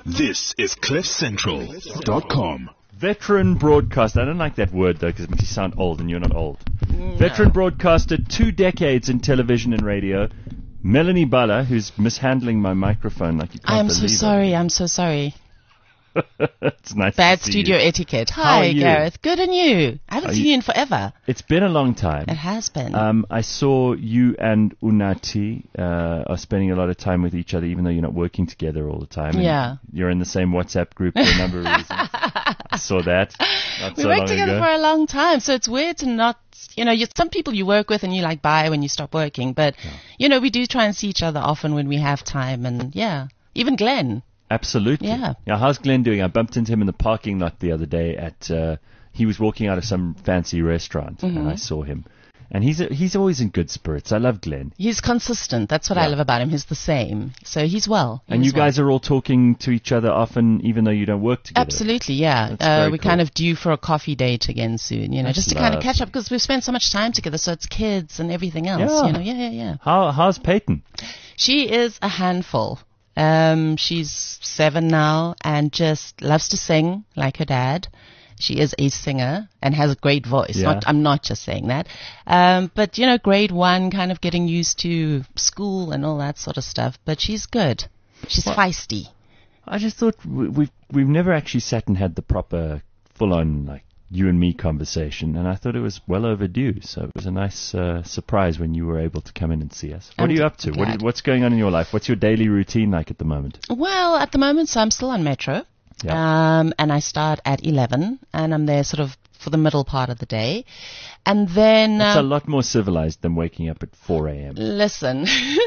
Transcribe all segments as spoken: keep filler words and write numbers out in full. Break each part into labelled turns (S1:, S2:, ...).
S1: This is cliff central dot com.
S2: Veteran broadcaster. I don't like that word, though, because it makes you sound old, and you're not old. No. Veteran broadcaster, two decades in television and radio. Melanie Bala, who's mishandling my microphone like you can't
S3: I'm
S2: believe
S3: so sorry.
S2: it.
S3: I'm so sorry.
S2: It's nice
S3: Bad
S2: to see
S3: studio
S2: you.
S3: etiquette.
S2: How
S3: Hi,
S2: are you?
S3: Gareth. Good, and you? I haven't
S2: Are
S3: seen
S2: you-
S3: you in forever.
S2: It's been a long time.
S3: It has been.
S2: Um, I saw you and Unati uh, are spending a lot of time with each other, even though you're not working together all the time. And
S3: Yeah.
S2: You're in the same WhatsApp group for a number of reasons. I saw that. Not
S3: we
S2: so
S3: worked
S2: long
S3: together
S2: ago.
S3: for a long time, so it's weird to not, you know, you, some people you work with and you like bye when you stop working, but,
S2: Yeah.
S3: you know, we do try and see each other often when we have time, and yeah, even Glenn.
S2: Absolutely.
S3: Yeah.
S2: Yeah. How's Glenn doing? I bumped into him in the parking lot the other day at, uh, he was walking out of some fancy restaurant
S3: Mm-hmm.
S2: and I saw him. And he's a, he's always in good spirits. I love Glenn.
S3: He's consistent. That's what I
S2: Yeah.
S3: love about him. He's the same. So he's well.
S2: And you guys are all talking to each other often, even though you don't work together.
S3: Absolutely, yeah.
S2: That's
S3: Uh,
S2: very
S3: we're
S2: cool.
S3: kind of due for a coffee date again soon, you know,
S2: That's
S3: just to kind of
S2: lovely.
S3: catch up because we've spent so much time together. So it's kids and everything else,
S2: Yeah.
S3: you know. Yeah, yeah, yeah.
S2: How how's Peyton?
S3: She is a handful. Um, she's seven now and just loves to sing like her dad. She is a singer and has a great voice.
S2: Yeah.
S3: Not, I'm not just saying that. Um, but, you know, grade one, kind of getting used to school and all that sort of stuff. But she's good. She's
S2: Well-
S3: feisty.
S2: I just thought we- we've we've never actually sat and had the proper full on like you and me conversation, and I thought it was well overdue. So it was a nice uh, surprise when you were able to come in and see us. What
S3: I'm
S2: are you up to?
S3: glad.
S2: What are, what's going on in your life? What's your daily routine like at the moment?
S3: Well, at the moment, so I'm still on Metro.
S2: Yeah.
S3: Um, and I start at eleven, and I'm there sort of for the middle part of the day. And then,
S2: It's a
S3: um,
S2: lot more civilized than waking up at four a.m.
S3: listen,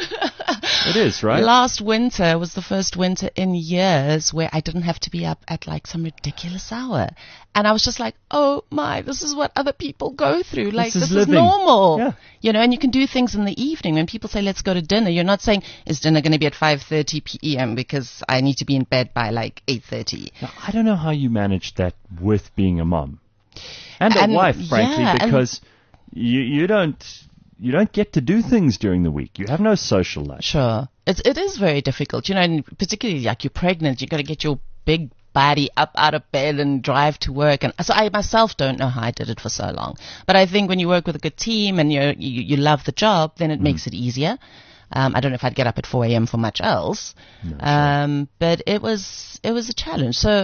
S2: It is, right?
S3: last winter was the first winter in years where I didn't have to be up at like some ridiculous hour. And I was just like, oh my, this is what other people go through. Like,
S2: is
S3: this is,
S2: living.
S3: normal.
S2: Yeah.
S3: You know, and you can do things in the evening. When people say, let's go to dinner, you're not saying, is dinner going to be at five thirty p.m. because I need to be in bed by like eight thirty.
S2: Now, I don't know how you managed that with being a mom and a
S3: And,
S2: wife, frankly,
S3: yeah, and-
S2: because you you don't you don't get to do things during the week. You have no social life.
S3: Sure. It's, it is very difficult, you know, and particularly like you're pregnant, you've got to get your big body up out of bed and drive to work. And so I myself don't know how I did it for so long. But I think when you work with a good team and you're, you you love the job, then it makes it easier. Um, I don't know if I'd get up at four a.m. for much else.
S2: No, sure.
S3: Um, but it was, it was a challenge. So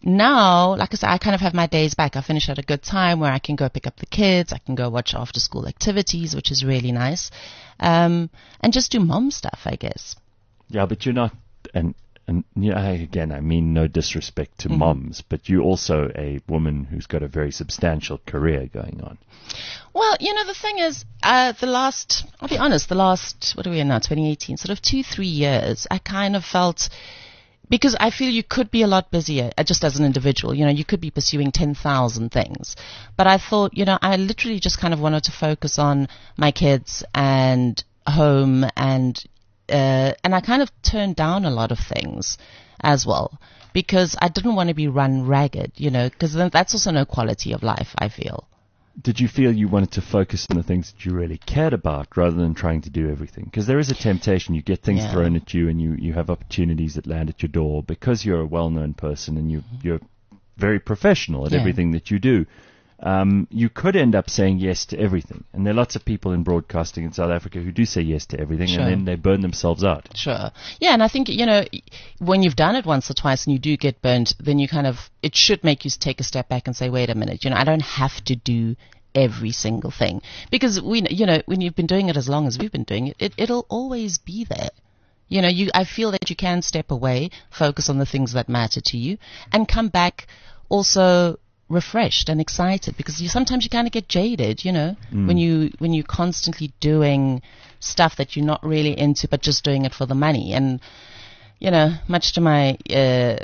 S3: now, like I said, I kind of have my days back. I finish at a good time where I can go pick up the kids. I can go watch after school activities, which is really nice. Um, and just do mom stuff, I guess.
S2: Yeah, but you're not, and and you know, I, again, I mean no disrespect
S3: Mm-hmm.
S2: to moms, but you're also a woman who's got a very substantial career going on.
S3: Well, you know, the thing is, uh, the last, I'll be honest, the last, what are we in now, twenty eighteen, sort of two, three years, I kind of felt, because I feel you could be a lot busier uh, just as an individual, you know, you could be pursuing ten thousand things. But I thought, you know, I literally just kind of wanted to focus on my kids and home and, uh, and I kind of turned down a lot of things as well because I didn't want to be run ragged, you know, because then that's also no quality of life, I feel.
S2: Did you feel you wanted to focus on the things that you really cared about rather than trying to do everything? Because there is a temptation. You get things
S3: Yeah.
S2: thrown at you and you, you have opportunities that land at your door because you're a well-known person and you, you're very professional at
S3: Yeah.
S2: everything that you do. Um, you could end up saying yes to everything. And there are lots of people in broadcasting in South Africa who do say yes to everything
S3: Sure.
S2: and then they burn themselves out.
S3: Sure. Yeah, and I think, you know, when you've done it once or twice and you do get burnt, then you kind of, it should make you take a step back and say, wait a minute, you know, I don't have to do every single thing. Because, we, you know, when you've been doing it as long as we've been doing it, it it'll always be there. You know, you, I feel that you can step away, focus on the things that matter to you, and come back also refreshed and excited because you sometimes you kind of get jaded, you know,
S2: Mm.
S3: when you when you're constantly doing stuff that you're not really into, but just doing it for the money. And you know, much to my uh,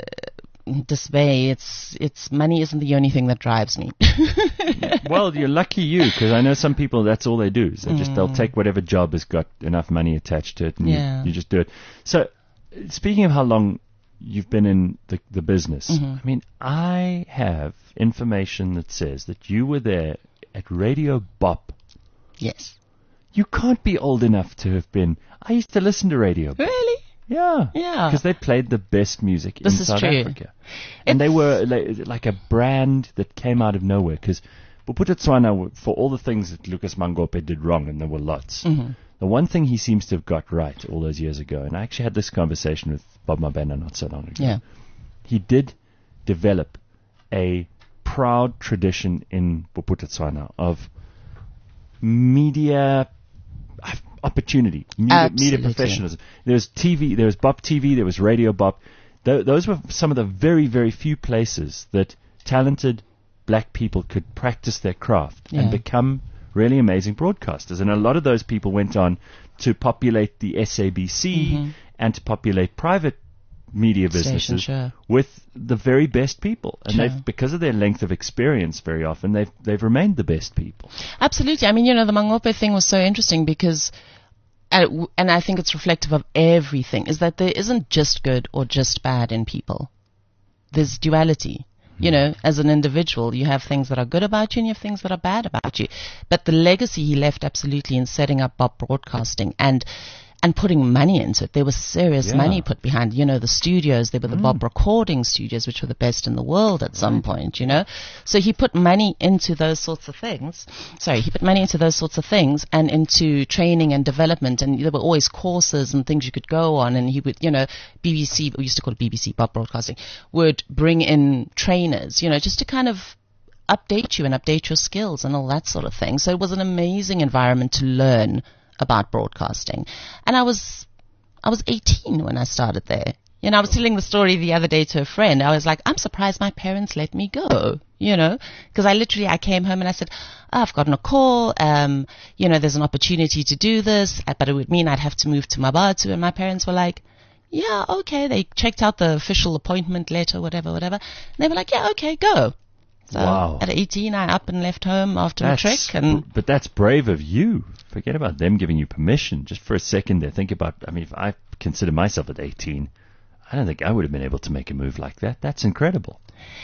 S3: dismay, it's it's money isn't the only thing that drives me.
S2: Well, you're lucky you, because I know some people, that's all they do. Is they just, they'll take whatever job has got enough money attached to it and
S3: Yeah.
S2: you, you just do it. So, speaking of how long you've been in the, the business,
S3: Mm-hmm.
S2: I mean, I have information that says that you were there at Radio Bop.
S3: Yes.
S2: You can't be old enough to have been. I used to listen to Radio Bop.
S3: Really?
S2: Yeah.
S3: Yeah.
S2: Because they played the best music
S3: This
S2: in
S3: is
S2: South
S3: true.
S2: Africa. And they were like, like a brand that came out of nowhere. Because Bophuthatswana, for all the things that Lucas Mangope did wrong, and there were lots,
S3: Mm-hmm.
S2: the one thing he seems to have got right all those years ago, and I actually had this conversation with Bob Mabena not so long ago.
S3: Yeah.
S2: He did develop a proud tradition in Bophuthatswana of media opportunity, media, media
S3: Absolutely.
S2: professionalism. There was T V, there was Bop T V, there was Radio Bop. Th- those were some of the very, very few places that talented black people could practice their craft
S3: Yeah.
S2: and become really amazing broadcasters. And a lot of those people went on to populate the S A B C
S3: Mhm.
S2: and to populate private media
S3: Station,
S2: businesses
S3: sure.
S2: with the very best people. And
S3: Sure.
S2: they've, because of their length of experience, very often they've they've remained the best people.
S3: Absolutely. I mean, you know, the Mangope thing was so interesting because, uh, w- and I think it's reflective of everything, is that there isn't just good or just bad in people. There's duality. You know, as an individual, you have things that are good about you and you have things that are bad about you. But the legacy he left absolutely in setting up Bop Broadcasting and and putting money into it. There was serious
S2: Yeah.
S3: money put behind, you know, the studios. There were the Bop recording studios, which were the best in the world at some point, you know. So he put money into those sorts of things. Sorry, he put money into those sorts of things and into training and development. And there were always courses and things you could go on. And he would, you know, B B C, we used to call it B B C, Bop Broadcasting, would bring in trainers, you know, just to kind of update you and update your skills and all that sort of thing. So it was an amazing environment to learn about broadcasting. And I was, I was eighteen when I started there. You know, I was telling the story the other day to a friend. I was like, I'm surprised my parents let me go, you know, because I literally, I came home and I said, oh, I've gotten a call, um, you know, there's an opportunity to do this, but it would mean I'd have to move to Mabatu. And my parents were like, yeah, okay. They checked out the official appointment letter, whatever, whatever. And they were like, yeah, okay, go. So
S2: Wow.
S3: at eighteen, I up and left home after a trick. And
S2: But that's brave of you. Forget about them giving you permission. Just for a second there, think about, I mean, if I consider myself at eighteen, I don't think I would have been able to make a move like that. That's incredible.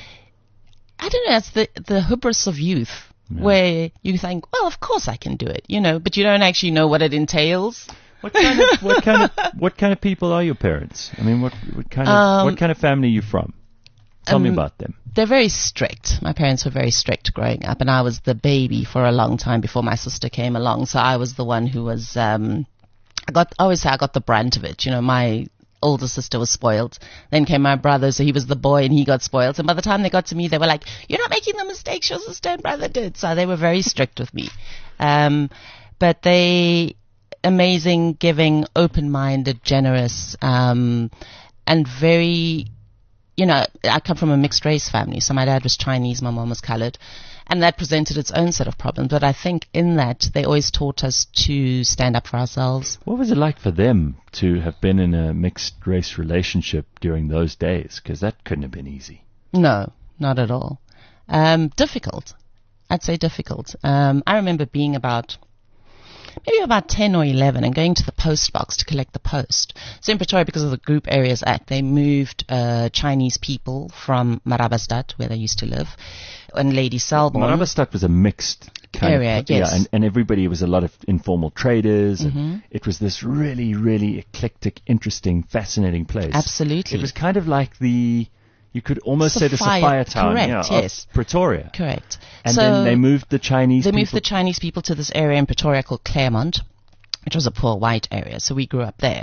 S3: I don't know, it's the, the hubris of youth where you think, well, of course I can do it, you know, but you don't actually know what it entails.
S2: What kind of, what kind of, what kind of people are your parents? I mean, what, what kind of,
S3: Um,
S2: what kind of family are you from? Tell me
S3: um,
S2: about them.
S3: They're very strict. My parents were very strict growing up, and I was the baby for a long time before my sister came along. So I was the one who was, um, I got, I always say I got the brunt of it. You know, my older sister was spoiled. Then came my brother, so he was the boy and he got spoiled. And by the time they got to me, they were like, you're not making the mistakes your sister and brother did. So they were very strict with me. Um, but they, amazing, giving, open-minded, generous, um, and very, you know, I come from a mixed race family. So my dad was Chinese, my mom was colored. And that presented its own set of problems. But I think in that, they always taught us to stand up for ourselves.
S2: What was it like for them to have been in a mixed race relationship during those days? Because that couldn't have been easy.
S3: No, not at all. Um, difficult. I'd say difficult. Um, I remember being about, maybe about ten or eleven and going to the post box to collect the post. So in Pretoria, because of the Group Areas Act, they moved uh, Chinese people from Marabastad, where they used to live, and Lady Selborne.
S2: Marabastad was a mixed kind
S3: Area,
S2: of,
S3: yes.
S2: yeah, and, and everybody was a lot of informal traders.
S3: Mhm.
S2: And it was this really, really eclectic, interesting, fascinating place.
S3: Absolutely.
S2: It was kind of like the, you could almost say the
S3: Sophia-
S2: Sophia Town,
S3: correct,
S2: yeah, of
S3: yes.
S2: Pretoria.
S3: Correct.
S2: And
S3: so
S2: then they moved the Chinese
S3: They
S2: people.
S3: moved the Chinese people to this area in Pretoria called Claremont, which was a poor white area. So we grew up there.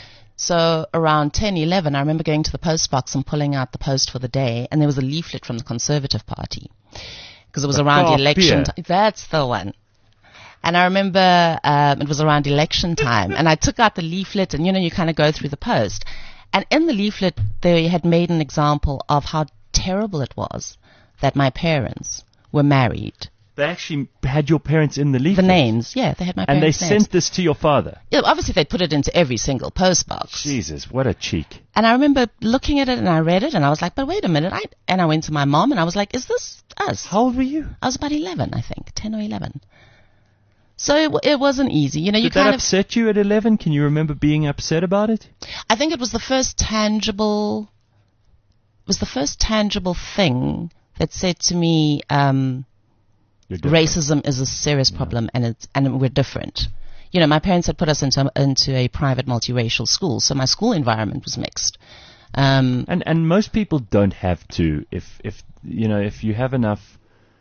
S3: So around ten, eleven, I remember going to the post box and pulling out the post for the day, and there was a leaflet from the Conservative Party. Because it was
S2: The
S3: around
S2: Kaap
S3: election
S2: beer.
S3: time. That's the one. And I remember um, it was around election time, and I took out the leaflet, and, you know, you kind of go through the post. And in the leaflet, they had made an example of how terrible it was that my parents were married.
S2: They actually had your parents in the
S3: The
S2: leaflet.
S3: names, yeah, they had my
S2: And they
S3: parents' names.
S2: sent this to your father.
S3: Yeah, obviously they put it into every single post box.
S2: Jesus, what a cheek.
S3: And I remember looking at it and I read it and I was like, but wait a minute. I, and I went to my mom and I was like, is this us?
S2: How old were you?
S3: I was about eleven, I think, ten or eleven. So it, w- it wasn't easy. You know, you
S2: Did that
S3: kind of,
S2: upset you at eleven? Can you remember being upset about it?
S3: I think it was the first tangible, was the first tangible thing that said to me, um,
S2: You're different.
S3: racism is a serious problem and it's, and we're different. you know, my parents had put us into, into a private multiracial school, so my school environment was mixed. Um,
S2: and and most people don't have to. If if you know if you have enough,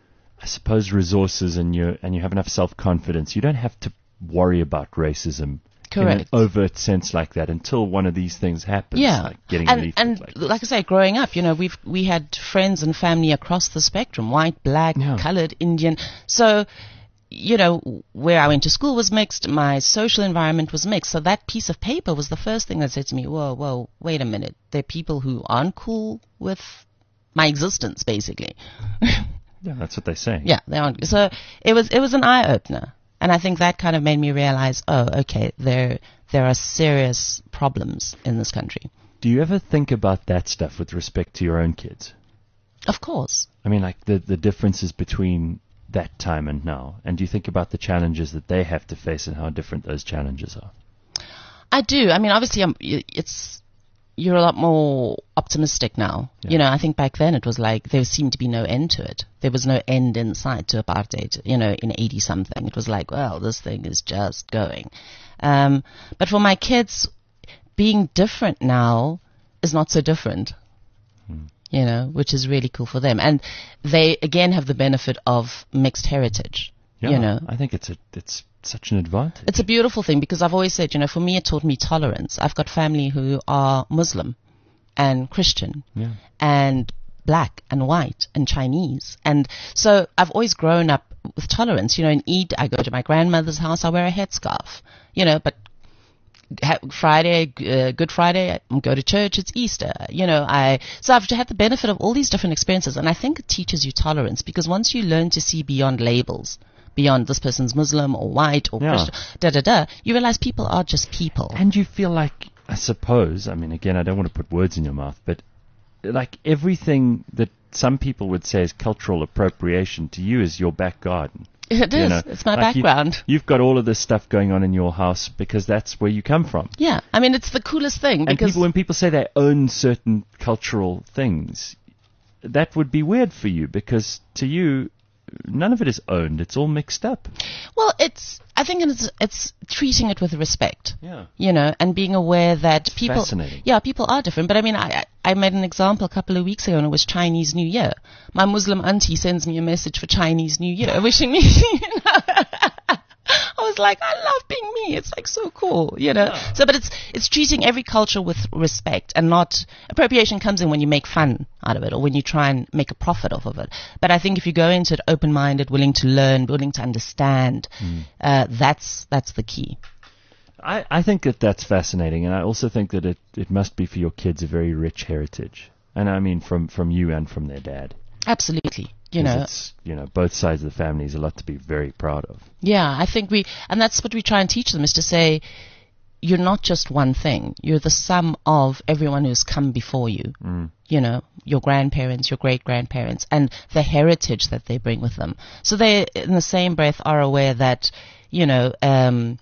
S2: I suppose, resources and you and you have enough self confidence, you don't have to worry about racism.
S3: Correct.
S2: In an overt sense like that until one of these things happens.
S3: Yeah,
S2: like getting
S3: and,
S2: a leaflet
S3: and
S2: like,
S3: like I say, growing up, you know, we've we had friends and family across the spectrum: white, black,
S2: Yeah.
S3: colored, Indian. So, you know, where I went to school was mixed. My social environment was mixed. So that piece of paper was the first thing that said to me, "Whoa, whoa, wait a minute. There are people who aren't cool with my existence, basically."
S2: yeah, that's what they say.
S3: Yeah, they aren't. So it was it was an eye opener. And I think that kind of made me realize, oh, okay, there there are serious problems in this country.
S2: Do you ever think about that stuff with respect to your own kids?
S3: Of course.
S2: I mean, like the, the differences between that time and now. And do you think about the challenges that they have to face and how different those challenges are?
S3: I do. I mean, obviously, I'm, it's you're a lot more optimistic now.
S2: Yeah.
S3: You know, I think back then it was like there seemed to be no end to it. There was no end in sight to apartheid, you know, in eighty something. It was like, well, this thing is just going. Um, but for my kids, being different now is not so different,
S2: hmm.
S3: you know, which is really cool for them. And they, again, have the benefit of mixed heritage,
S2: Yeah,
S3: you know.
S2: I think it's a, it's such an advantage.
S3: It's a beautiful thing because I've always said, you know, for me it taught me tolerance. I've got family who are Muslim and Christian
S2: yeah.
S3: and black and white and Chinese. And so I've always grown up with tolerance. You know, in Eid, I go to my grandmother's house, I wear a headscarf, you know, but ha- Friday, uh, Good Friday, I go to church, it's Easter, you know, I, so I've had the benefit of all these different experiences. And I think it teaches you tolerance because once you learn to see beyond labels, beyond this person's Muslim or white or
S2: Yeah.
S3: Christian, da da da, you realize people are just people.
S2: And you feel like, I suppose, I mean, again, I don't want to put words in your mouth, but like everything that some people would say is cultural appropriation to you is your back garden.
S3: It is.
S2: You know,
S3: It's my
S2: like you-
S3: background.
S2: You've got all of this stuff going on in your house because that's where you come from.
S3: Yeah. I mean, it's the coolest thing
S2: And
S3: because
S2: people, when people say they own certain cultural things, that would be weird for you because to you, none of it is owned. It's all mixed up.
S3: well, it's, I think it's, it's treating it with respect.
S2: Yeah.
S3: You know, and being aware that people,
S2: fascinating.
S3: yeah, people are different. But I mean, I, I made an example a couple of weeks ago, and it was Chinese New Year. My Muslim auntie sends me a message for Chinese New Year, wishing me. You know, I was like, I love being me. It's like so cool, you know.
S2: Yeah.
S3: So, but it's it's treating every culture with respect, and not appropriation comes in when you make fun out of it, or when you try and make a profit off of it. But I think if you go into it open-minded, willing to learn, willing to understand,
S2: Mm.
S3: uh, that's that's the key.
S2: I, I think that that's fascinating, and I also think that it, it must be for your kids a very rich heritage. And I mean from, from you and from their dad.
S3: Absolutely, you
S2: 'Cause
S3: know.
S2: it's, you know, both sides of the family is a lot to be very proud of.
S3: Yeah, I think we, and that's what we try and teach them, is to say, you're not just one thing. You're the sum of everyone who's come before you.
S2: Mm.
S3: You know, your grandparents, your great-grandparents, and the heritage that they bring with them. So they, in the same breath, are aware that, you know, um,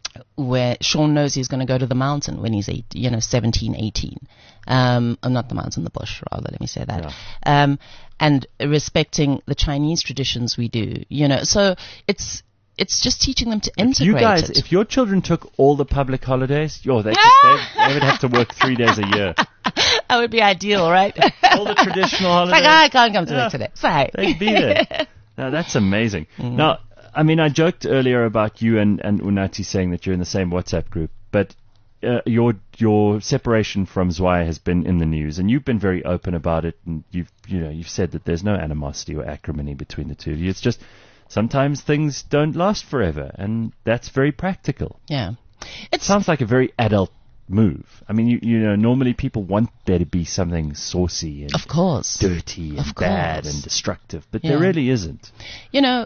S3: where Sean knows he's going to go to the mountain when he's eight, you know, seventeen, eighteen. Um, oh, not the mountain, the bush, rather, let me say that.
S2: Yeah.
S3: Um, and respecting the Chinese traditions we do, you know. So it's, it's just teaching them to
S2: If
S3: integrate
S2: you guys,
S3: it.
S2: if your children took all the public holidays, yo, they, could, they, they would have to work three days a year.
S3: That would be ideal, right?
S2: All the traditional
S3: It's
S2: holidays.
S3: like, ah, I can't come to
S2: Yeah.
S3: work today. Sorry.
S2: They'd be there. Now, that's amazing.
S3: Mm.
S2: Now, I mean, I joked earlier about you and, and Unati saying that you're in the same WhatsApp group, but uh, your your separation from Zwai has been in the news, and you've been very open about it, and you've you know you've said that there's no animosity or acrimony between the two of you. It's just sometimes things don't last forever, and that's very practical.
S3: Yeah. It's,
S2: Sounds like a very adult move. I mean, you you know, normally people want there to be something saucy and
S3: of course.
S2: dirty and
S3: Of
S2: bad
S3: course.
S2: and destructive, but
S3: Yeah.
S2: there really isn't.
S3: You know,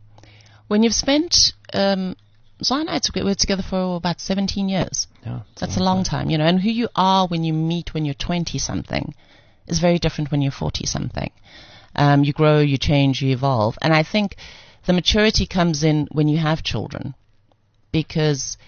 S3: when you've spent, um, Zai and I took- were together for about seventeen years.
S2: Yeah,
S3: That's a long time, you know, and who you are when you meet when you're twenty-something is very different when you're forty-something. Um, you grow, you change, you evolve. And I think the maturity comes in when you have children. Because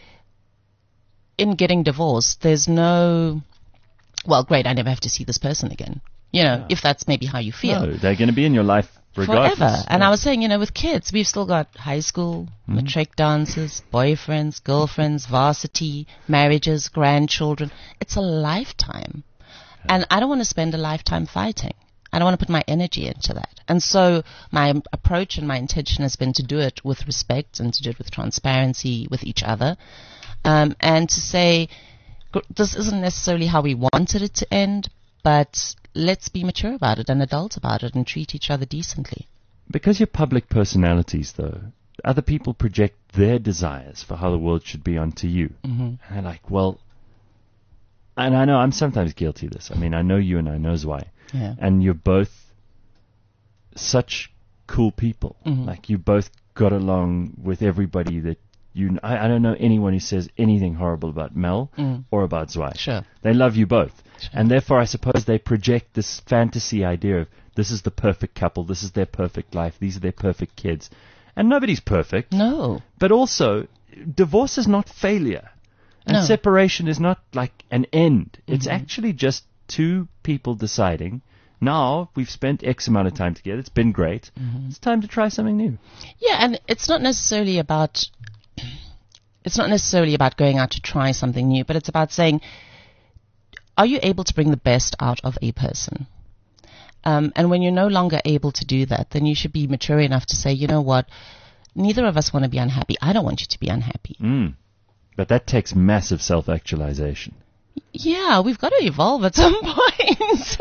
S3: in getting divorced, there's no, well, great, I never have to see this person again. You know,
S2: Yeah.
S3: if that's maybe how you feel.
S2: No, they're going to be in your life regardless.
S3: Forever. And
S2: Yeah.
S3: I was saying, you know, with kids, we've still got high school,
S2: Mm-hmm.
S3: matric dances, boyfriends, girlfriends, varsity, marriages, grandchildren. It's a lifetime. And I don't want to spend a lifetime fighting. I don't want to put my energy into that. And so my approach and my intention has been to do it with respect and to do it with transparency with each other. Um, and to say, gr- this isn't necessarily how we wanted it to end, but let's be mature about it and adult about it and treat each other decently.
S2: Because you're public personalities, though, other people project their desires for how the world should be onto you.
S3: Mm-hmm.
S2: And they're like, well, and I know I'm sometimes guilty of this. I mean, I know you and I know Zwei.
S3: Yeah.
S2: And you're both such cool people.
S3: Mhm.
S2: Like, you both got along with everybody that you... kn- I, I don't know anyone who says anything horrible about Mel
S3: Mm.
S2: or about Zwei.
S3: Sure.
S2: They love you both.
S3: Sure.
S2: And therefore, I suppose they project this fantasy idea of this is the perfect couple, this is their perfect life, these are their perfect kids. And nobody's perfect.
S3: No.
S2: But also, divorce is not failure. And
S3: No.
S2: separation is not like an end. It's
S3: Mhm.
S2: actually just two people deciding, now we've spent X amount of time together, it's been great,
S3: Mhm.
S2: it's time to try something new.
S3: Yeah, and it's not necessarily about it's not necessarily about going out to try something new, but it's about saying, are you able to bring the best out of a person? Um, and when you're no longer able to do that, then you should be mature enough to say, you know what, neither of us want to be unhappy. I don't want you to be unhappy.
S2: Mm. But that takes massive self-actualization.
S3: Yeah, we've got to evolve at some point.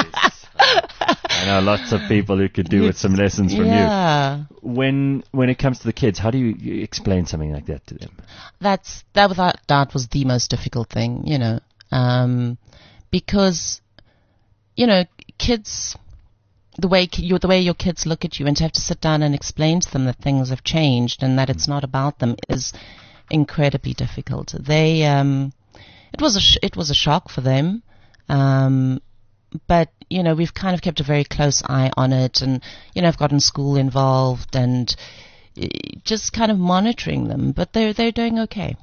S2: I know lots of people who could do with some lessons from
S3: yeah.
S2: you. When when it comes to the kids, how do you, you explain something like that to them?
S3: That's that without doubt was the most difficult thing, you know, um, because you know kids, the way ki- you, the way your kids look at you, and to have to sit down and explain to them that things have changed and that it's not about them is incredibly difficult. They um, it was a sh- it was a shock for them. Um, But, you know, we've kind of kept a very close eye on it, and, you know, I've gotten school involved and uh, just kind of monitoring them, but they're, they're doing okay.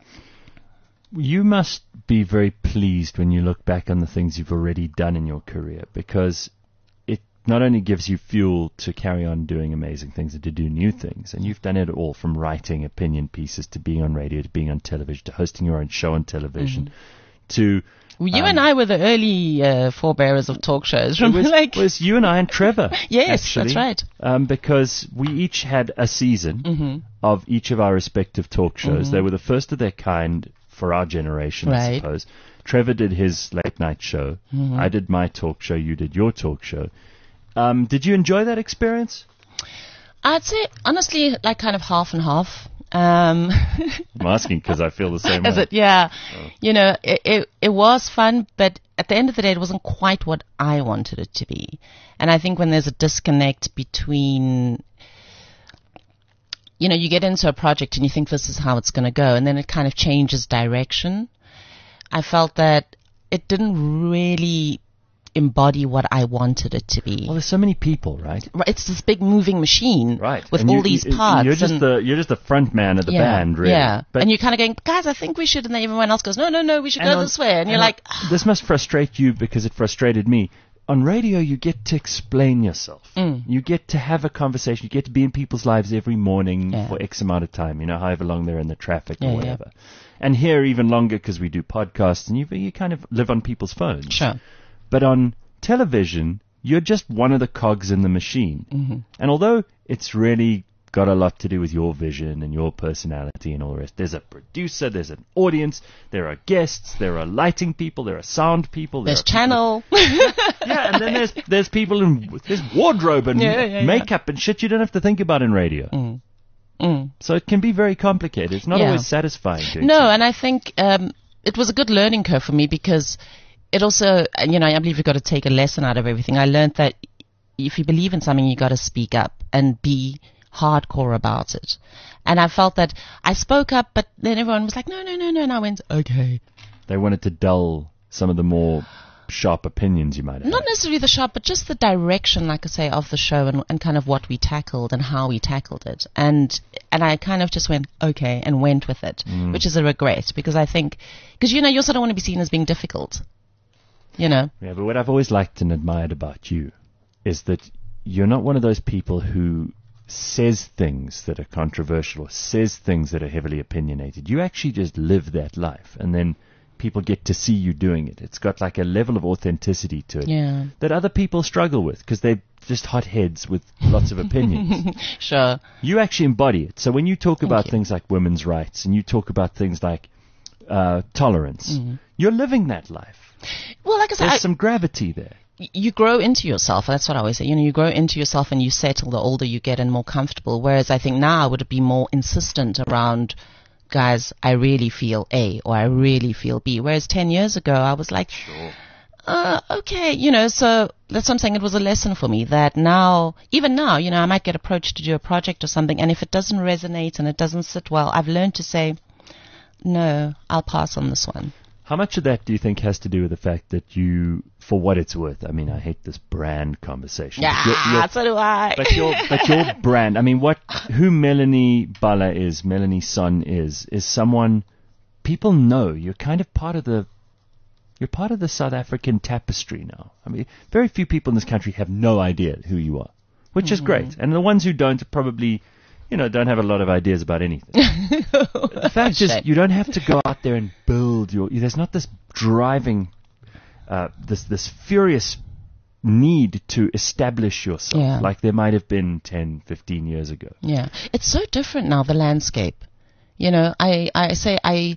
S2: You must be very pleased when you look back on the things you've already done in your career, because it not only gives you fuel to carry on doing amazing things and to do new things, and you've done it all from writing opinion pieces to being on radio to being on television to hosting your own show on television mm-hmm. to...
S3: Well, you
S2: um,
S3: and I were the early uh, forebearers of talk shows.
S2: It was,
S3: like,
S2: was you and I and Trevor.
S3: yes,
S2: actually,
S3: that's right.
S2: Um, because we each had a season
S3: Mm-hmm.
S2: of each of our respective talk shows.
S3: Mhm.
S2: They were the first of their kind for our generation, I
S3: Right.
S2: suppose. Trevor did his late night show.
S3: Mhm.
S2: I did my talk show. You did your talk show. Um, did you enjoy that experience?
S3: I'd say, honestly, like kind of half and half. Um,
S2: I'm asking because I feel the same
S3: Is
S2: way.
S3: it? Yeah.
S2: Oh.
S3: You know, it, it it was fun, but at the end of the day, it wasn't quite what I wanted it to be. And I think when there's a disconnect between, you know, you get into a project and you think this is how it's going to go, and then it kind of changes direction. I felt that it didn't really embody what I wanted it to be.
S2: Well, there's so many people, right?
S3: Right, it's this big moving machine,
S2: Right.
S3: with
S2: And
S3: all
S2: you-
S3: these
S2: you-
S3: parts.
S2: You're just
S3: and
S2: the you're just the front man of the
S3: yeah,
S2: band, really.
S3: Yeah,
S2: But
S3: and you're kind of going, guys, I think we should, and then everyone else goes, no, no, no, we should
S2: And
S3: go
S2: on-
S3: this way, and, you're
S2: on-
S3: like,
S2: this must frustrate you because it frustrated me. On radio, you get to explain yourself.
S3: Mm.
S2: You get to have a conversation. You get to be in people's lives every morning
S3: Yeah.
S2: for X amount of time, you know, however long they're in the traffic
S3: Yeah,
S2: or
S3: yeah.
S2: whatever. And here, even longer because we do podcasts, and you, you kind of live on people's phones.
S3: sure.
S2: But on television, you're just one of the cogs in the machine.
S3: Mm-hmm.
S2: And although it's really got a lot to do with your vision and your personality and all the rest, there's a producer, there's an audience, there are guests, there are lighting people, there are sound people, there
S3: There's
S2: are people-
S3: channel.
S2: yeah, and then there's there's people in there's wardrobe and
S3: Yeah, yeah, yeah.
S2: makeup and shit you don't have to think about in radio.
S3: Mm. Mm.
S2: So it can be very complicated. It's not
S3: Yeah.
S2: always satisfying. Doing
S3: No,
S2: something.
S3: and I think um, it was a good learning curve for me because it also, and, you know, I believe you've got to take a lesson out of everything. I learned that if you believe in something, you got to speak up and be hardcore about it. And I felt that I spoke up, but then everyone was like, no, no, no, no, and I went, okay.
S2: They wanted to dull some of the more sharp opinions you might have.
S3: Not necessarily the sharp, but just the direction, like I say, of the show and, and kind of what we tackled and how we tackled it. And and I kind of just went, okay, and went with it,
S2: Mm.
S3: which is a regret because I think, because, you know, you also don't want to be seen as being difficult, you know.
S2: Yeah, but what I've always liked and admired about you is that you're not one of those people who says things that are controversial or says things that are heavily opinionated. You actually just live that life, and then people get to see you doing it. It's got like a level of authenticity to it
S3: Yeah.
S2: that other people struggle with because they're just hot heads with lots of opinions.
S3: Sure.
S2: You actually embody it. So when you talk
S3: Thank
S2: about
S3: you.
S2: things like women's rights and you talk about things like uh, tolerance,
S3: Mm-hmm.
S2: you're living that life.
S3: Well, like I said,
S2: There's
S3: I,
S2: some gravity there.
S3: you grow into yourself. That's what I always say. You know, you grow into yourself and you settle the older you get and more comfortable. Whereas I think now I would be more insistent around, guys, I really feel A or I really feel B. Whereas ten years ago I was like,
S2: Sure.
S3: uh, okay, you know, so that's what I'm saying. It was a lesson for me that now, even now, you know, I might get approached to do a project or something, and if it doesn't resonate and it doesn't sit well, I've learned to say, no, I'll pass on this one.
S2: How much of that do you think has to do with the fact that you, for what it's worth, I mean, I hate this brand conversation.
S3: Yeah,
S2: but your, your,
S3: so do I.
S2: but your, but your brand, I mean, what, who Melanie Bala is, Melanie Son is, is someone people know. You're kind of part of the, you're part of the South African tapestry now. I mean, very few people in this country have no idea who you are, which is great. And the ones who don't are probably, you know, don't have a lot of ideas about anything. The fact is,
S3: Shame.
S2: you don't have to go out there and build your. There's not this driving, uh, this this furious need to establish yourself
S3: Yeah.
S2: like there might have been ten, fifteen years ago.
S3: Yeah, it's so different now, the landscape. You know, I, I say I,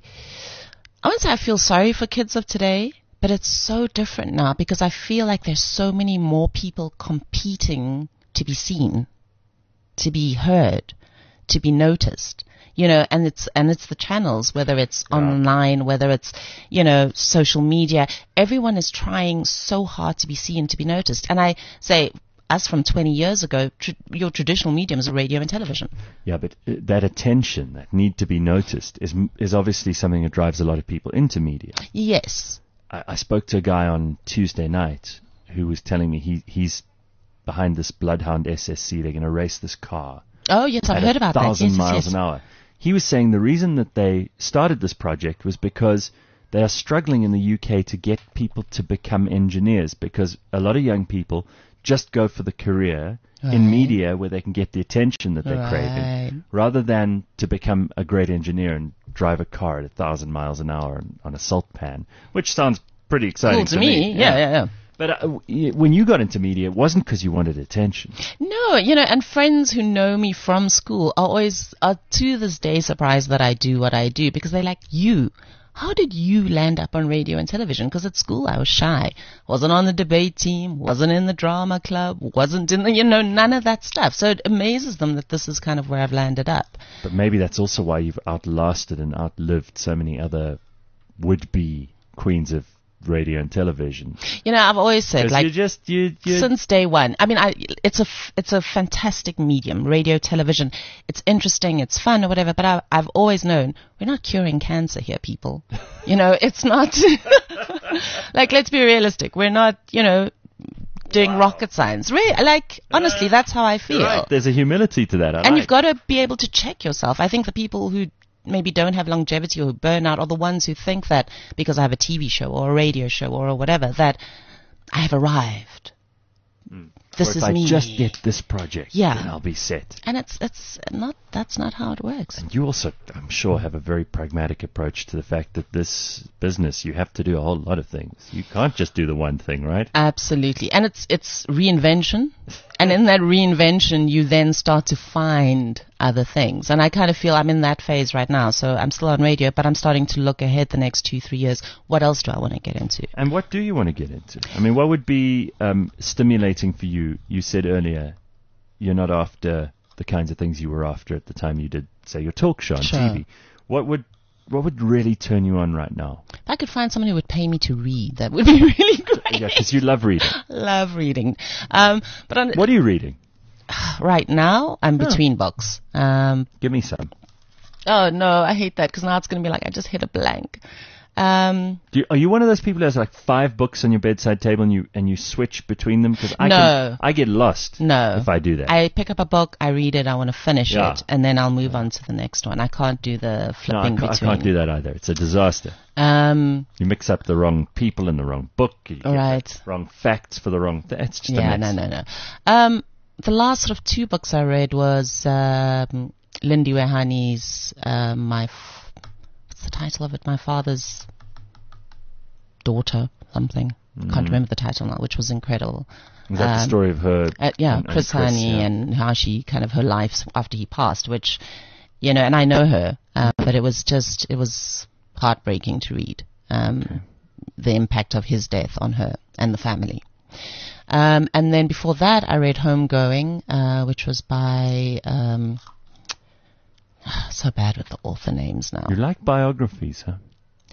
S3: I wouldn't say I feel sorry for kids of today, but it's so different now because I feel like there's so many more people competing to be seen, to be heard, to be noticed. You know, and it's and it's the channels, whether it's
S2: Yeah.
S3: online, whether it's, you know, social media. Everyone is trying so hard to be seen, to be noticed. And I say, us from twenty years ago, tr- your traditional mediums are radio and television.
S2: Yeah, but uh, that attention, that need to be noticed, is m- is obviously something that drives a lot of people into media.
S3: Yes.
S2: I, I spoke to a guy on Tuesday night who was telling me he he's behind this Bloodhound S S C. They're going to race this car
S3: Oh, yes, I've
S2: at
S3: heard
S2: a
S3: about that.
S2: thousand
S3: Yes, yes,
S2: miles
S3: yes.
S2: an hour. He was saying the reason that they started this project was because they are struggling in the U K to get people to become engineers, because a lot of young people just go for the career
S3: Right.
S2: in media where they can get the attention that they're
S3: Right.
S2: craving, rather than to become a great engineer and drive a car at a thousand miles an hour on, on a salt pan, which sounds pretty exciting
S3: Cool to me. Yeah, yeah, yeah.
S2: But uh, w- when you got into media, it wasn't because you wanted attention.
S3: No, you know, and friends who know me from school are always, are to this day surprised that I do what I do, because they're like, you, how did you land up on radio and television? Because at school I was shy. Wasn't on the debate team, wasn't in the drama club, wasn't in the, you know, none of that stuff. So it amazes them that this is kind of where I've landed up.
S2: But maybe that's also why you've outlasted and outlived so many other would-be queens of radio and television.
S3: You know, I've always said,
S2: 'Cause
S3: like,
S2: you just you you
S3: since day one. I mean, I, it's a f- it's a fantastic medium, radio, television. It's interesting, it's fun, or whatever. But I, I've always known we're not curing cancer here, people. You know, it's not. Like, let's be realistic. We're not, you know, doing
S2: Wow.
S3: rocket science. Really, like, honestly, that's how I feel.
S2: right. There's a humility to that. I
S3: And
S2: like.
S3: you've got to be able to check yourself. I think the people who maybe don't have longevity or who burn out are the ones who think that because I have a T V show or a radio show or whatever, that I have arrived. This
S2: or if
S3: is
S2: I
S3: me.
S2: just get this project,
S3: Yeah.
S2: then I'll be set.
S3: And it's it's not that's not how it works.
S2: And you also, I'm sure, have a very pragmatic approach to the fact that this business, you have to do a whole lot of things. You can't just do the one thing, right?
S3: Absolutely. And it's it's reinvention. And in that reinvention you then start to find other things. And I kind of feel I'm in that phase right now. So I'm still on radio, but I'm starting to look ahead the next two, three years. What else do I want to get into?
S2: And what do you want to get into? I mean, what would be um, stimulating for you? You said earlier you're not after the kinds of things you were after at the time you did, say, your talk show on
S3: Sure.
S2: T V. What would what would really turn you on right now?
S3: If I could find someone who would pay me to read, that would be really great.
S2: Yeah, because you love reading.
S3: Love reading. Um, but on,
S2: What are you reading?
S3: right now, I'm
S2: Huh.
S3: between books. Um,
S2: Give me some.
S3: oh, no, I hate that because now it's going to be like I just hit a blank. Um,
S2: Do you, are you one of those people who has like five books on your bedside table and you and you switch between them? Because I
S3: No.
S2: can, I get lost
S3: no.
S2: if I do that.
S3: I pick up a book, I read it, I want to finish
S2: Yeah.
S3: it, and then I'll move on to the next one. I can't do the
S2: no, I
S3: flipping
S2: can't, I
S3: between.
S2: can't do that either. It's a disaster.
S3: Um,
S2: You mix up the wrong people in the wrong book. You get
S3: Right.
S2: the wrong facts for the wrong. Th- it's just a
S3: yeah,
S2: mess.
S3: no, no, no. Um, the last sort of two books I read was um, Lindy Wehani's uh, my f- what's the title of it? My Father's Daughter, something. Mm. Can't remember the title now, which was incredible.
S2: Is that um, the story of her?
S3: Uh, yeah,
S2: and,
S3: Chris,
S2: and Chris
S3: Hani,
S2: yeah.
S3: and how she kind of her life after he passed, which, you know, and I know her, uh, but it was just, it was heartbreaking to read. Um, okay. The impact of his death on her and the family. Um, and then before that, I read Homegoing, uh, which was by, um, so bad with the author names now.
S2: You like biographies, huh?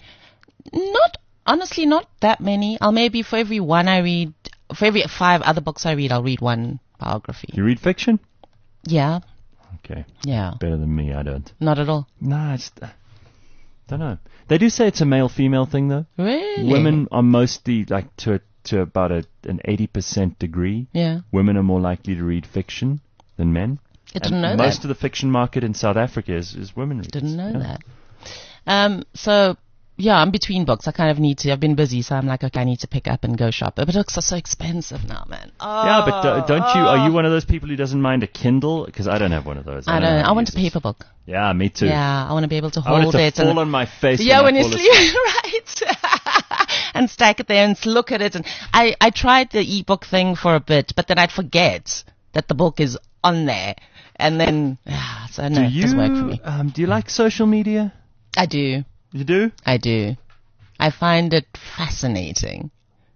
S3: Not, honestly, not that many. I'll maybe, for every one I read, for every five other books I read, I'll read one biography.
S2: You read fiction?
S3: Yeah.
S2: Okay.
S3: Yeah.
S2: Better than me, I don't.
S3: Not at all.
S2: Nah, it's, uh, don't know. They do say it's a male-female thing, though.
S3: Really?
S2: Women are mostly, like, to a, to about a, an eighty percent degree.
S3: Yeah.
S2: Women are more likely to read fiction than men.
S3: I didn't
S2: and
S3: know
S2: most
S3: that.
S2: Most of the fiction market in South Africa is, is women readers.
S3: Didn't know
S2: yeah.
S3: that. Um, so, yeah, I'm between books. I kind of need to. I've been busy, so I'm like, okay, I need to pick up and go shop. But books are so expensive now, man. Oh,
S2: yeah, but uh, don't you?
S3: Oh.
S2: Are you one of those people who doesn't mind a Kindle? Because I don't have one of those.
S3: I, I don't. I want a paper book.
S2: Yeah, me too.
S3: Yeah, I want to be able to
S2: I
S3: hold
S2: want it.
S3: it
S2: To fall
S3: and
S2: on my face.
S3: Yeah, when,
S2: when
S3: you sleep, right? And stack it there and look at it. And I, I tried the ebook thing for a bit, but then I'd forget that the book is on there, and then ah, so no,
S2: do
S3: it
S2: you,
S3: doesn't work for me.
S2: Um, do you like social media?
S3: I do.
S2: You do?
S3: I do. I find it fascinating,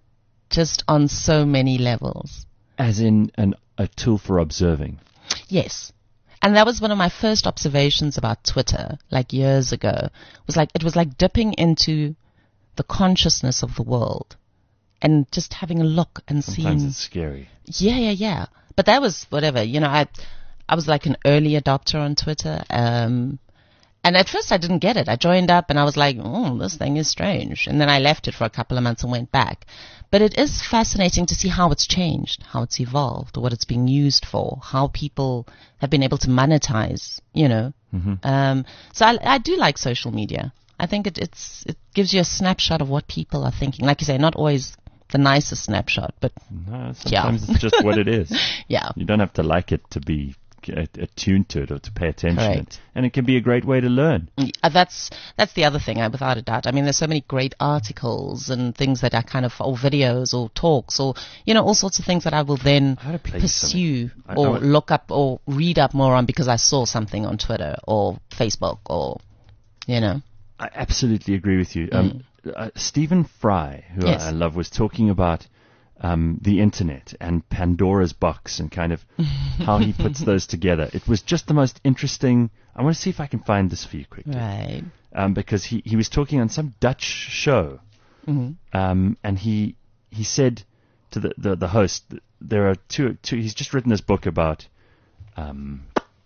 S3: just on so many levels.
S2: As in an, a tool for observing?
S3: Yes. And that was one of my first observations about Twitter, like years ago. Was like it was like dipping into the consciousness of the world and just having a look and
S2: Sometimes
S3: seeing.
S2: Sometimes it's scary.
S3: Yeah, yeah, yeah. But that was whatever. You know, I I was like an early adopter on Twitter. Um, and at first I didn't get it. I joined up and I was like, oh, this thing is strange. And then I left it for a couple of months and went back. But it is fascinating to see how it's changed, how it's evolved, what it's being used for, how people have been able to monetize, you know.
S2: Mm-hmm.
S3: Um, so I, I do like social media. I think it, it's, it gives you a snapshot of what people are thinking. Like you say, not always the nicest snapshot, but
S2: no, sometimes
S3: yeah.
S2: it's just what it is.
S3: Yeah.
S2: You don't have to like it to be attuned to it or to pay attention.
S3: Correct.
S2: And it can be a great way to learn.
S3: Uh, that's that's the other thing, uh, without a doubt. I mean, there's so many great articles and things that I kind of, or videos or talks or, you know, all sorts of things that I will then
S2: I
S3: pursue
S2: I,
S3: or
S2: I
S3: look up or read up more on because I saw something on Twitter or Facebook or, you know.
S2: I absolutely agree with you. Um,
S3: Mm.
S2: uh, Stephen Fry, who
S3: Yes.
S2: I, I love, was talking about um, the internet and Pandora's box and kind of how he puts those together. It was just the most interesting. I want to see if I can find this for you quickly.
S3: Right.
S2: Um, because he, he was talking on some Dutch show,
S3: Mm-hmm.
S2: um, and he he said to the, the, the host, there are two, two, he's just written this book about um,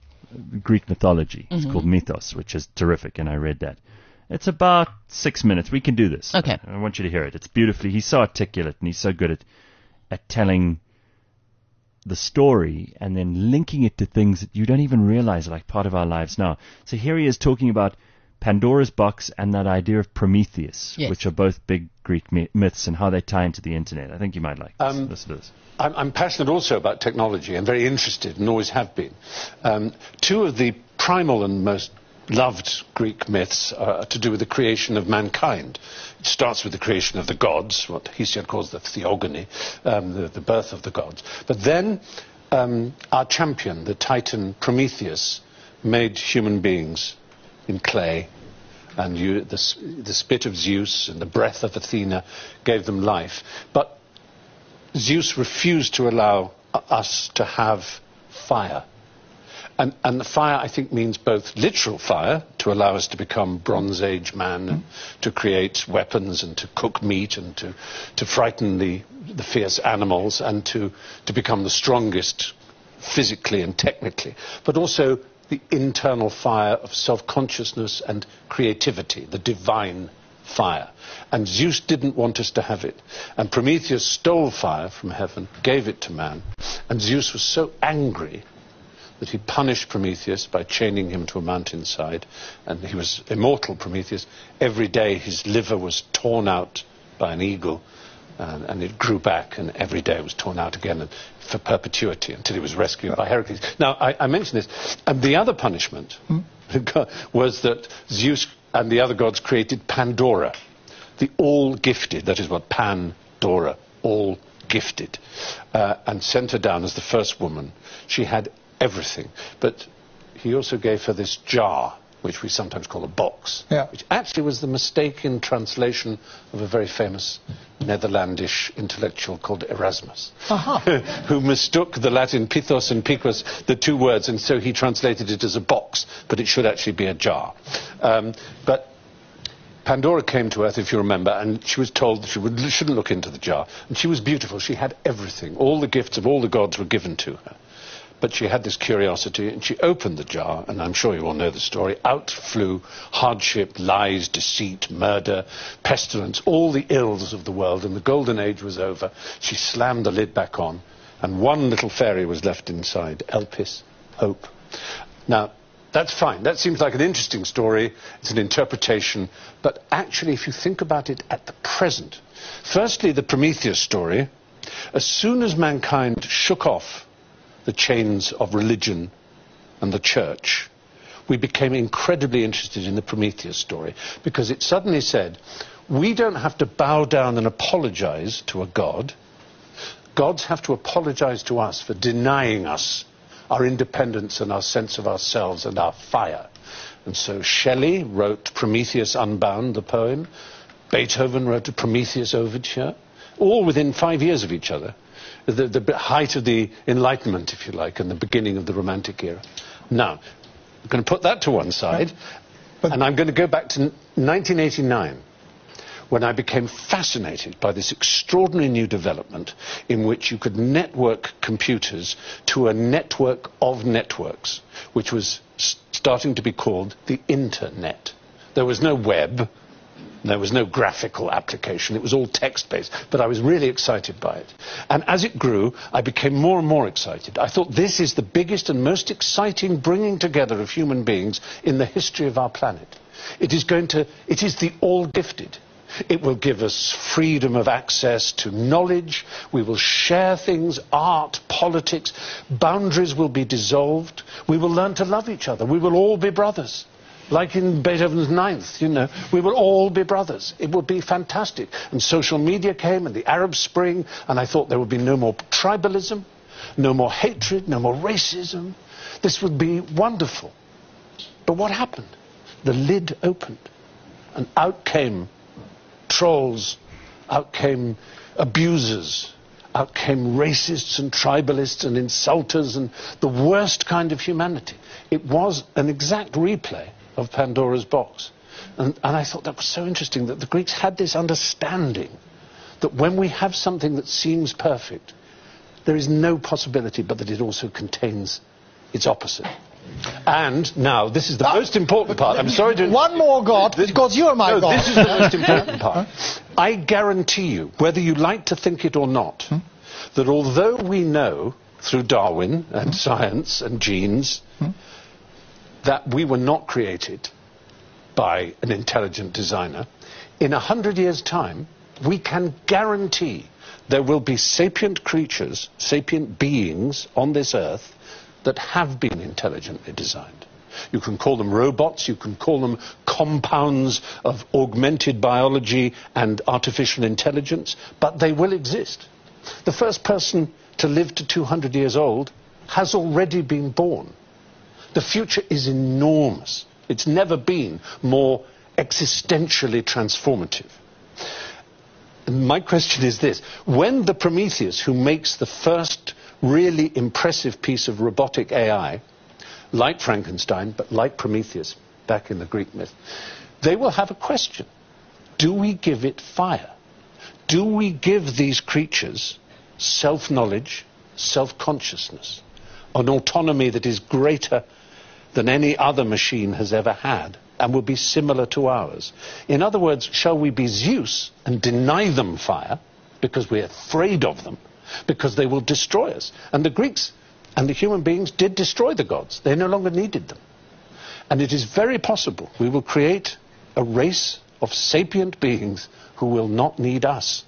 S2: Greek mythology. It's
S3: Mm-hmm.
S2: called Mythos, which is terrific, and I read that. It's about six minutes. We can do this.
S3: Okay.
S2: I want you to hear it. It's beautifully. He's so articulate and he's so good at at telling the story and then linking it to things that you don't even realize are like part of our lives now. So here he is talking about Pandora's box and that idea of Prometheus,
S3: Yes.
S2: which are both big Greek my- myths and how they tie into the internet. I think you might like this.
S4: Um,
S2: Listen to this.
S4: I'm, I'm passionate also about technology. I'm very interested and always have been. Um, two of the primal and most loved Greek myths are to do with the creation of mankind. It starts with the creation of the gods, what Hesiod calls the theogony, um, the, the birth of the gods. But then um, our champion, the Titan Prometheus, made human beings in clay, and you, the, the spit of Zeus and the breath of Athena gave them life. But Zeus refused to allow us to have fire. And, and the fire, I think, means both literal fire, to allow us to become Bronze Age man, and to create weapons and to cook meat and to, to frighten the, the fierce animals and to, to become the strongest physically and technically, but also the internal fire of self-consciousness and creativity, the divine fire. And Zeus didn't want us to have it. And Prometheus stole fire from heaven, gave it to man. And Zeus was so angry that he punished Prometheus by chaining him to a mountainside. And he was immortal, Prometheus. Every day his liver was torn out by an eagle And, and it grew back, and every day it was torn out again and for perpetuity until it was rescued by Heracles. Now, I, I mentioned this. And the other punishment hmm? was that Zeus and the other gods created Pandora, the all-gifted, that is what Pandora, all-gifted, uh, and sent her down as the first woman. She had everything. But he also gave her this jar, which we sometimes call a box,
S5: yeah.
S4: which actually was the mistaken translation of a very famous Netherlandish intellectual called Erasmus,
S5: uh-huh.
S4: who mistook the Latin pithos and picus, the two words, and so he translated it as a box, but it should actually be a jar. Um, but Pandora came to Earth, if you remember, and she was told that she would, shouldn't look into the jar. And she was beautiful. She had everything. All the gifts of all the gods were given to her. But she had this curiosity, and she opened the jar, and I'm sure you all know the story. Out flew hardship, lies, deceit, murder, pestilence, all the ills of the world, and the golden age was over. She slammed the lid back on, and one little fairy was left inside, Elpis, hope. Now, that's fine. That seems like an interesting story. It's an interpretation. But actually, if you think about it at the present, firstly, the Prometheus story, as soon as mankind shook off the chains of religion and the church, we became incredibly interested in the Prometheus story, because it suddenly said, we don't have to bow down and apologize to a god. Gods have to apologize to us for denying us our independence and our sense of ourselves and our fire. And so Shelley wrote Prometheus Unbound, the poem. Beethoven wrote a Prometheus Overture, all within five years of each other. The, the height of the Enlightenment, if you like, and the beginning of the Romantic era. Now, I'm going to put that to one side, but, and I'm going to go back to nineteen eighty-nine, when I became fascinated by this extraordinary new development in which you could network computers to a network of networks, which was starting to be called the Internet. There was no web. There was no graphical application. It was all text-based. But I was really excited by it. And as it grew, I became more and more excited. I thought this is the biggest and most exciting bringing together of human beings in the history of our planet. It is going to, it is the all-gifted. It will give us freedom of access to knowledge. We will share things, art, politics. Boundaries will be dissolved. We will learn to love each other. We will all be brothers. Like in Beethoven's Ninth, you know, we will all be brothers. It would be fantastic. And social media came, and the Arab Spring, and I thought there would be no more tribalism, no more hatred, no more racism. This would be wonderful. But what happened? The lid opened, and out came trolls, out came abusers, out came racists and tribalists and insulters and the worst kind of humanity. It was an exact replay of Pandora's box. And, and I thought that was so interesting, that the Greeks had this understanding that when we have something that seems perfect, there is no possibility but that it also contains its opposite. And now, this is the uh, most important part. I'm sorry to...
S5: One more God, this, because you're my
S4: no,
S5: God.
S4: This is the most important part. I guarantee you, whether you like to think it or not, hmm? that although we know, through Darwin and hmm? science and genes, hmm? that we were not created by an intelligent designer, in a hundred years' time, we can guarantee there will be sapient creatures, sapient beings on this earth that have been intelligently designed. You can call them robots, you can call them compounds of augmented biology and artificial intelligence, but they will exist. The first person to live to two hundred years old has already been born. The future is enormous. It's never been more existentially transformative. And my question is this: when the Prometheus, who makes the first really impressive piece of robotic A I, like Frankenstein, but like Prometheus, back in the Greek myth, they will have a question. Do we give it fire? Do we give these creatures self-knowledge, self-consciousness, an autonomy that is greater than any other machine has ever had and will be similar to ours? In other words, shall we be Zeus and deny them fire because we're afraid of them, because they will destroy us? And the Greeks and the human beings did destroy the gods. They no longer needed them. And it is very possible we will create a race of sapient beings who will not need us.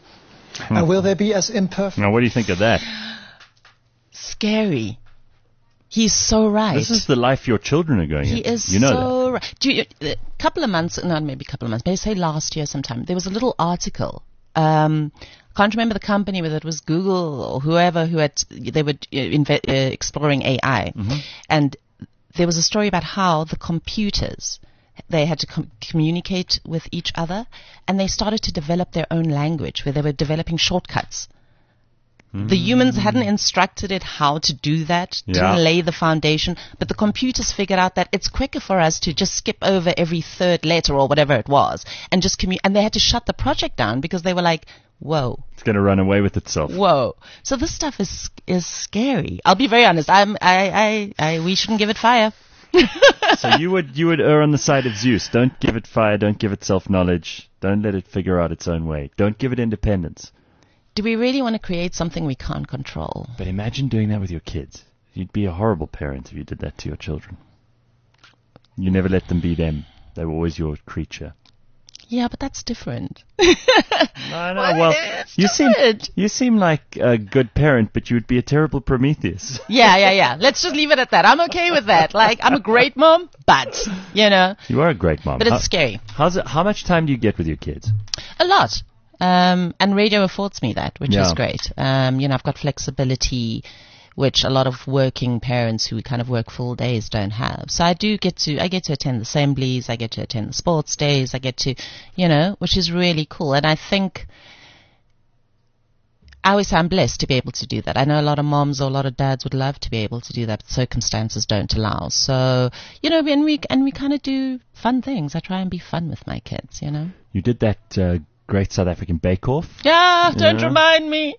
S5: And will they be as imperfect?
S2: Now, what do you think of that?
S3: Scary. He's so right.
S2: This is the life your children are going
S3: He
S2: into.
S3: is
S2: you know
S3: so
S2: that.
S3: right. Do you, a couple of months, not maybe a couple of months, maybe say last year sometime, there was a little article. Um, I can't remember the company, whether it was Google or whoever who had, they were uh, inve- uh, exploring A I.
S2: Mm-hmm.
S3: And there was a story about how the computers, they had to com- communicate with each other, and they started to develop their own language where they were developing shortcuts. The humans hadn't instructed it how to do that,
S2: Yeah.
S3: didn't lay the foundation, but the computers figured out that it's quicker for us to just skip over every third letter or whatever it was, and just commu- and they had to shut the project down because they were like, whoa,
S2: It's going to run away with itself.
S3: whoa. So this stuff is is scary. I'll be very honest. I'm I I, I we shouldn't give it fire.
S2: So you would you would err on the side of Zeus. Don't give it fire. Don't give it self-knowledge. Don't let it figure out its own way. Don't give it independence.
S3: Do we really want to create something we can't control?
S2: But imagine doing that with your kids. You'd be a horrible parent if you did that to your children. You never let them be them. They were always your creature.
S3: Yeah, but that's different.
S2: I know. Well,
S3: It's
S2: you seem
S3: different.
S2: you seem like a good parent, but you would be a terrible Prometheus.
S3: Yeah, yeah, yeah. Let's just leave it at that. I'm okay with that. Like, I'm a great mom, but, you know,
S2: You are a great mom.
S3: but it's
S2: How-
S3: scary.
S2: How's it, how much time do you get with your kids?
S3: A lot. Um, and radio affords me that, which
S2: Yeah.
S3: is great. Um, you know, I've got flexibility, which a lot of working parents who kind of work full days don't have. So I do get to, I get to attend assemblies, I get to attend the sports days, I get to, you know, which is really cool. And I think, I always say I'm blessed to be able to do that. I know a lot of moms or a lot of dads would love to be able to do that, but circumstances don't allow. So, you know, and we, and we kind of do fun things. I try and be fun with my kids, you know.
S2: You did that uh, great South African bake-off.
S3: Yeah, don't
S2: Yeah.
S3: remind me.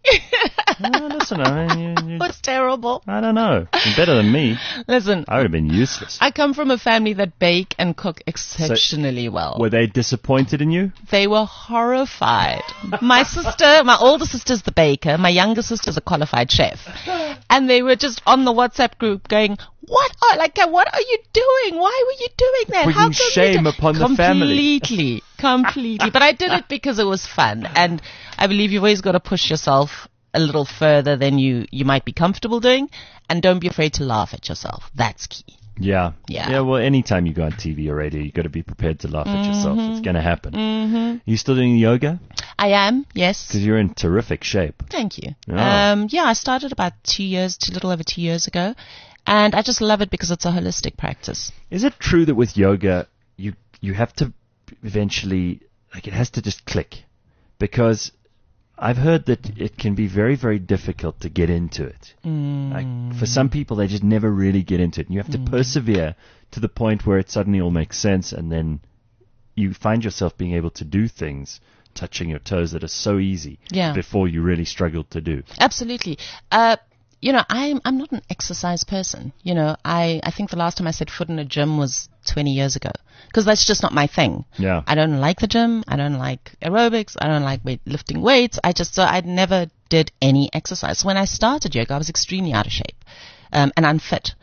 S2: Oh, listen, I mean, you, you,
S3: It was terrible.
S2: I don't know. You're better than me.
S3: Listen,
S2: I would have been useless.
S3: I come from a family that bake and cook exceptionally well.
S2: Were they disappointed in you?
S3: They were horrified. My sister, my older sister's the baker, my younger sister's a qualified chef. And they were just on the WhatsApp group going, what are, like, uh, what are you doing? Why were you doing that?
S2: Bringing
S3: How come you
S2: shame
S3: do-"
S2: upon the family.
S3: Completely, completely. But I did it because it was fun. And I believe you've always got to push yourself a little further than you, you might be comfortable doing. And don't be afraid to laugh at yourself. That's key.
S2: Yeah.
S3: Yeah.
S2: Yeah, well, anytime you go on T V or radio, you've got to be prepared to laugh at yourself. It's going to happen. Mm-hmm. You still doing yoga?
S3: I am, yes.
S2: Because you're in terrific shape.
S3: Thank you.
S2: Yeah.
S3: Um, yeah, I started about two years, a little over two years ago, and I just love it because it's a holistic practice.
S2: Is it true that with yoga, you you have to eventually, like, it has to just click? Because I've heard that it can be very, very difficult to get into it.
S3: Mm.
S2: Like, for some people, they just never really get into it. And you have to
S3: Mm.
S2: persevere to the point where it suddenly all makes sense, and then you find yourself being able to do things, touching your toes, that are so easy
S3: Yeah.
S2: before you really struggled to do.
S3: Absolutely. Uh, you know, I'm I'm not an exercise person. You know, I, I think the last time I set foot in a gym was twenty years ago, because that's just not my thing.
S2: Yeah.
S3: I don't like the gym. I don't like aerobics. I don't like weight, lifting weights. I just, so I never did any exercise. When I started yoga, I was extremely out of shape, um, and unfit.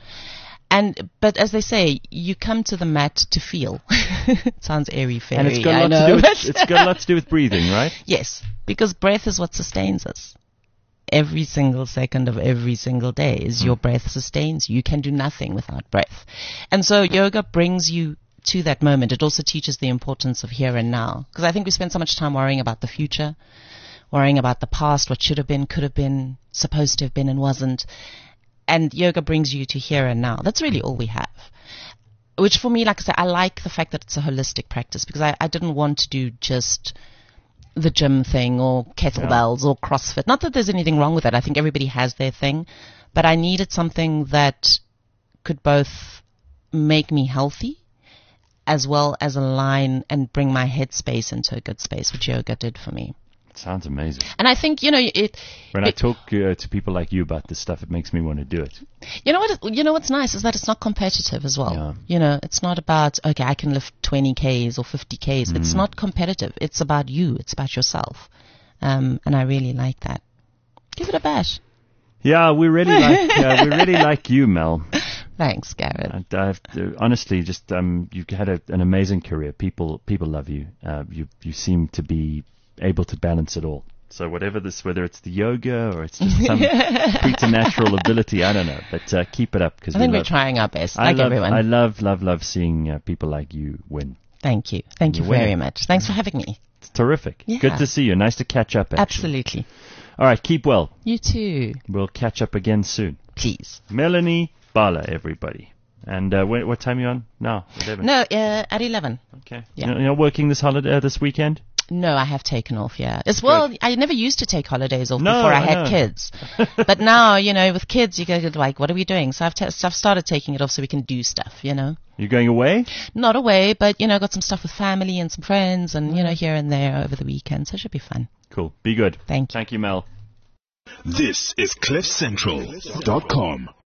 S3: And, but as they say, you come to the mat to feel. It sounds airy fairy.
S2: And it's got, a
S3: I
S2: lot to
S3: know,
S2: do with,
S3: but-
S2: it's got a lot to do with breathing, right?
S3: Yes, because breath is what sustains us. Every single second of every single day is your breath sustains you. You can do nothing without breath. And so yoga brings you to that moment. It also teaches the importance of here and now. Because I think we spend so much time worrying about the future, worrying about the past, what should have been, could have been, supposed to have been and wasn't. And yoga brings you to here and now. That's really all we have. Which for me, like I said, I like the fact that it's a holistic practice, because I, I didn't want to do just the gym thing or kettlebells or CrossFit. Not that there's anything wrong with that. I think everybody has their thing. But I needed something that could both make me healthy as well as align and bring my headspace into a good space, which yoga did for me.
S2: Sounds amazing.
S3: And I think, you know, it...
S2: When I
S3: it-
S2: talk uh, to people like you about this stuff, it makes me want to do it.
S3: You know what? it- You know what's nice is that it's not competitive as well.
S2: Yeah.
S3: You know, it's not about, okay, I can lift twenty Ks or fifty Ks.
S2: Mm.
S3: It's not competitive. It's about you. It's about yourself. Um, and I really like that. Give it a bash.
S2: Yeah, we really like uh, we really like you, Mel.
S3: Thanks, Garrett.
S2: And I've, uh, honestly, just um, you've had a, an amazing career. People people love you. Uh, you you seem to be able to balance it all. So whatever this, whether it's the yoga or it's just some preternatural ability, I don't know. But uh, keep it up because
S3: I think
S2: we
S3: we're
S2: love,
S3: trying our best,
S2: I
S3: like
S2: love,
S3: everyone.
S2: I love, love, love seeing uh, people like you win.
S3: Thank you. Thank you
S2: You're winning.
S3: very much. Thanks for having me.
S2: It's terrific.
S3: Yeah.
S2: Good to see you. Nice to catch up. Actually.
S3: Absolutely.
S2: All right, keep well.
S3: You too.
S2: We'll catch up again soon.
S3: Please.
S2: Melanie Bala, everybody. And uh, wh- what time are you on now? eleven?
S3: No, uh, at eleven.
S2: Okay.
S3: Yeah.
S2: You're, you're working this holiday uh, this weekend?
S3: No, I have taken off, yeah. As well, I never used to take holidays off
S2: No,
S3: before I
S2: I
S3: had
S2: know.
S3: kids. But now, you know, with kids, you go like, what are we doing? So I've, t- so I've started taking it off so we can do stuff, you know.
S2: You're going away?
S3: Not away, but, you know, got some stuff with family and some friends and, you know, here and there over the weekend. So it should be fun.
S2: Cool. Be good.
S3: Thank you.
S2: Thank you, Mel.
S1: This is cliff central dot com.